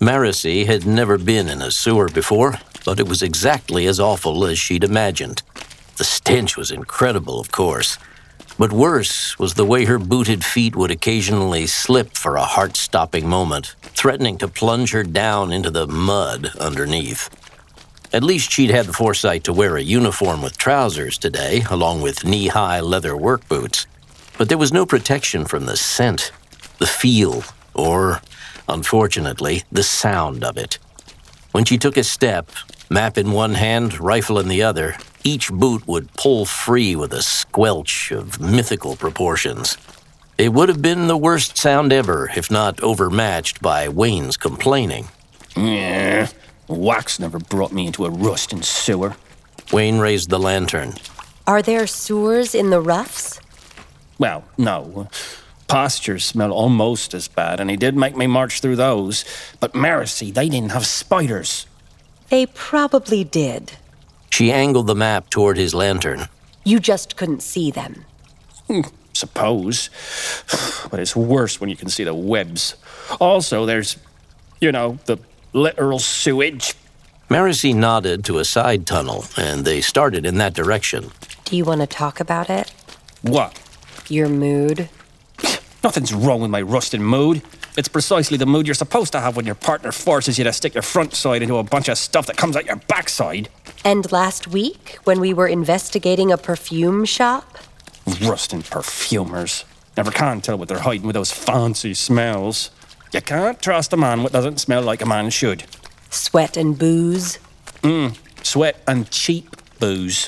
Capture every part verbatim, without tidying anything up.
Marcy had never been in a sewer before, but it was exactly as awful as she'd imagined. The stench was incredible, of course, but worse was the way her booted feet would occasionally slip for a heart-stopping moment, threatening to plunge her down into the mud underneath. At least she'd had the foresight to wear a uniform with trousers today, along with knee-high leather work boots. But there was no protection from the scent, the feel, or, unfortunately, the sound of it. When she took a step, map in one hand, rifle in the other, each boot would pull free with a squelch of mythical proportions. It would have been the worst sound ever, if not overmatched by Wayne's complaining. Yeah, wax never brought me into a rusting sewer. Wayne raised the lantern. Are there sewers in the roughs? Well, no. Pastures smell almost as bad, and he did make me march through those. But Marcy, they didn't have spiders. They probably did. She angled the map toward his lantern. You just couldn't see them. Hmm, suppose. But it's worse when you can see the webs. Also, there's, you know, the literal sewage. Marcy nodded to a side tunnel, and they started in that direction. Do you want to talk about it? What? Your mood? Nothing's wrong with my rusted mood. It's precisely the mood you're supposed to have when your partner forces you to stick your front side into a bunch of stuff that comes out your backside. And last week, when we were investigating a perfume shop? Rusting perfumers. Never can tell what they're hiding with those fancy smells. You can't trust a man what doesn't smell like a man should. Sweat and booze? Mmm, sweat and cheap booze.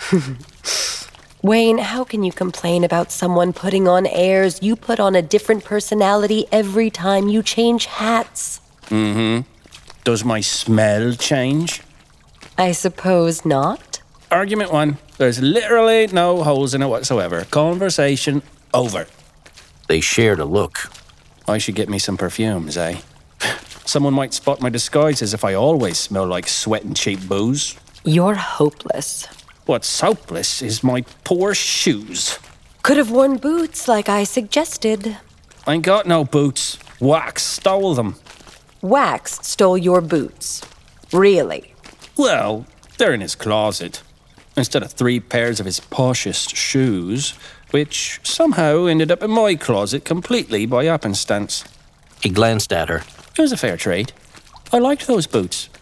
Wayne, how can you complain about someone putting on airs? You put on a different personality every time you change hats. Mm-hmm. Does my smell change? I suppose not. Argument one. There's literally no holes in it whatsoever. Conversation over. They shared a look. I should get me some perfumes, eh? Someone might spot my disguises if I always smell like sweat and cheap booze. You're hopeless. What's hopeless is my poor shoes. Could have worn boots like I suggested. I ain't got no boots. Wax stole them. Wax stole your boots. Really? Well, they're in his closet. Instead of three pairs of his poshest shoes, which somehow ended up in my closet completely by happenstance. He glanced at her. It was a fair trade. I liked those boots.